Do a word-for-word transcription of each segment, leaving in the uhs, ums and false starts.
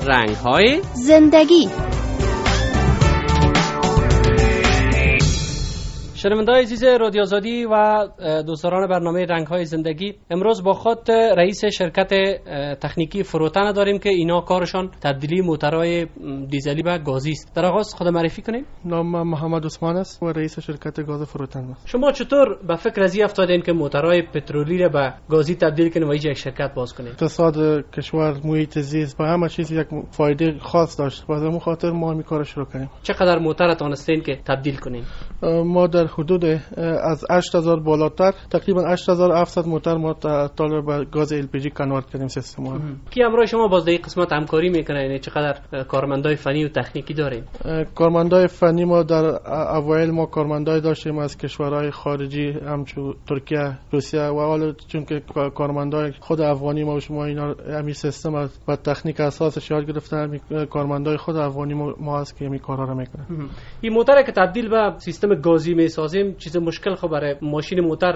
رنگ‌های زندگی. شنونده‌های عزیز رادیو آزادی و دوستداران برنامه رنگ‌های زندگی، امروز با خود رئیس شرکت تکنیکی فروتن داریم که اینا کارشان تبدیلی موترهای دیزلی به گازی است. در آغاز خود معرفی کنیم. نام محمد عثمان است و رئیس شرکت گاز فروتن است. شما چطور به فکر ازی افتادین که موترهای پترولی را به گازی تبدیل کنید و یک شرکت باز کنید؟ اقتصاد کشور، محیط زیست و همه چیز یک فایده خاص داشت و از اون خاطر ما این کار شروع کردیم. چقدر موتر تونستین که تبدیل کنین؟ ما در حدود از هشت هزار بالاتر تقریبا هشت هزار و هفتصد موتر ما تا به گاز ال پی جی کنورت کردیم سیستم ما. کی همراه شما باز در این قسمت همکاری میکنه؟ یعنی چقدر کارمندای فنی و تکنیکی دارین؟ کارمندای فنی ما در اوایل ما کارمندای داشتیم از کشورهای خارجی همچون ترکیه، روسیه و حالا چون که کارمندای خود افغانی ما و شما اینا همین سیستم و تکنیک اساسش یاد گرفتن، کارمندای خود افغانی ما هست که همین کارا رو میکنن. این موتر که تبدیل به سیستم گازی میسازیم چیز مشکل خب برای ماشین موتر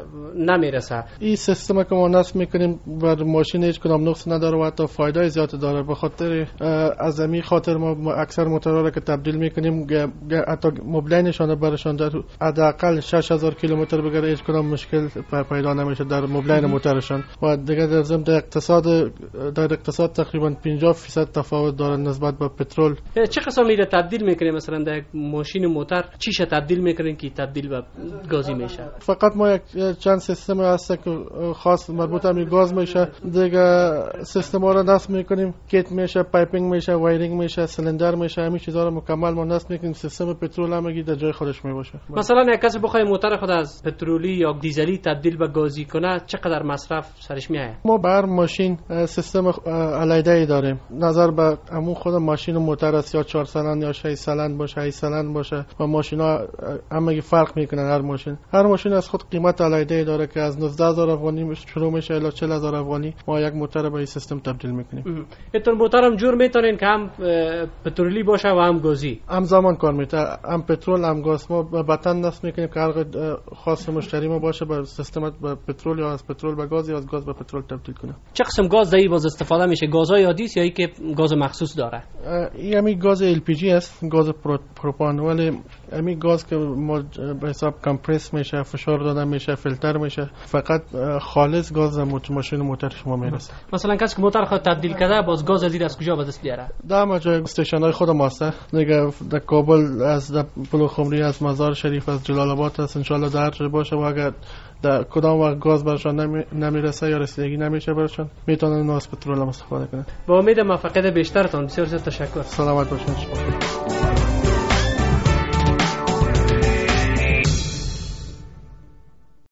نمیرسه. این سیستم که ما نصب میکنیم بر ماشین هیچ کدام نقص نداره و حتی فایده زیاد داره. به خاطر از همین خاطر ما اکثر موترها رو که تبدیل میکنیم حتی مبلینشون برشون در حداقل شش هزار کیلومتر بگیره هیچ کدام مشکل پیدا نمیشه در مبلین موترشون. و دیگه در ضمن در اقتصاد در اقتصاد تقریبا پنجاه درصد تفاوت داره نسبت به پترول. چه قسمی رو تبدیل میکنیم؟ مثلا در ماشین موتر چیشه تبدیل میکنین که تبدیل به گازی میشه؟ فقط ما یک چند سیستم هست که خاص مربوط به گاز میشه. دیگه سیستم ها رو نصب میکنیم، کیت میشه، پایپینگ میشه، وایرینگ میشه، سیلندر میشه، همین چیزا رو مکمل ما نصب میکنیم. سیستم پترول هم در جای خودش میباشه. مثلا یک کسی بخواد موتر خود از پترولی یا دیزلی تبدیل به گازی کنه چقدر مصرف سرش میاد؟ ما به هر ماشین سیستم علیده ای داریم. نظر به همون خود ماشین و موتر است، یا چهار سلند یا شش سلند باشه، هشت سلند باشه و ماشینا همه فرق میکنن. هر ماشین هر ماشین از خود قیمت علیده ای داره که از نوزده هزار افغانی شروع میشه الی چهل هزار افغانی ما یک موتر به این سیستم تبدیل میکنیم. اینطور موتر هم جور میتونین که هم پترولی باشه و هم گازی همزمان کار میتونه، هم پترول هم گاز. ما به بطن نصب میکنیم که هر خاص مشتری ما باشه به سیستم به پترول یا از پترول به گاز یا از گاز به پترول تبدیل کنه. چه قسم گاز دایی باز استفاده میشه؟ گازهای عادی است یا اینکه گاز مخصوص داره؟ این همین گاز ال پی جی است، گاز پروپان. ولی همین گاز که ما به حساب کمپرس میشه، فشار داده میشه، فیلتر میشه، فقط خالص گاز ماشین موتر شما میرسه. مثلا کسی که موتر خود تبدیل کرده باز گاز از از کجا به دست بیاره؟ در جای استیشن های خود ماست. دیگه در کابل از پل خمری، از مزار شریف، از جلال آباد است. ان شاء الله در جای باشه و اگر در کدام وقت گاز برشان نمی... نمیرسه یا رسیدگی نمیشه برشان میتونن از پترول استفاده کنن. با امید موفقیت بیشترتان. بسیار تشکر. سلامت باشین.